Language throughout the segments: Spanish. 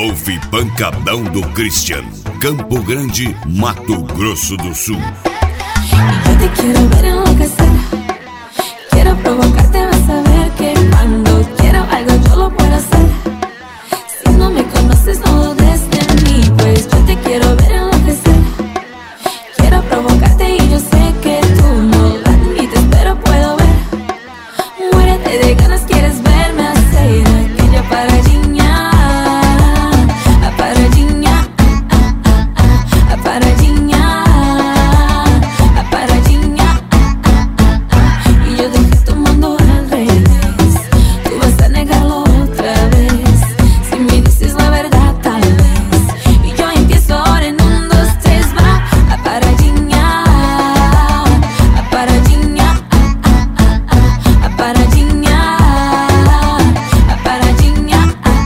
Golfe Pancadão do Christian, Campo Grande, Mato Grosso do Sul. Yo te quiero ver enloquecer, quiero provocarte, vas a ver que cuando quiero algo yo lo puedo hacer. Si no me conoces no dudes de mí, pues yo te quiero ver enloquecer. Quiero provocarte y yo sé que tú no lo admites, pero puedo ver. Muérete de ganas, quieres verme hacer aquella paradinha, a paradinha, a paradinha, a paradinha. Y yo dejé tu mundo al revés, tú vas a negarlo otra vez. Si me dices la verdad tal vez, y yo empiezo ahora en 1, 2, 3, va. A paradinha, a paradinha, a paradinha, a paradinha.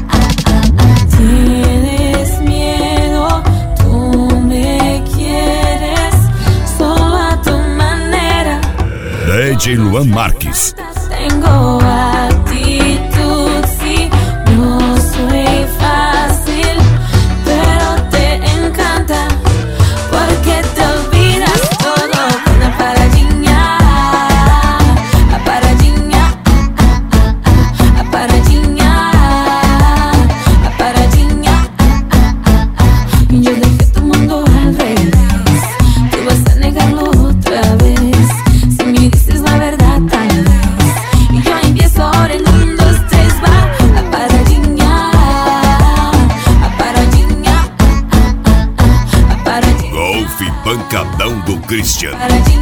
Tienes miedo, tú me quieres, solo a tu manera. DJ Luan Marques. Tengo actitud, sí, no soy fácil, pero te encanta, porque te olvidas todo con la paradinha, a paradinha, a paradinha, a paradinha. Yo dejé tu mundo al revés, tú vas a negarlo otra vez. Si me dices la verdad tal vez, y yo empiezo ahora en 1, 2, 3, va. A paradinha, a paradinha, a paradinha, Golfe Pancadão do Christian. paradinha.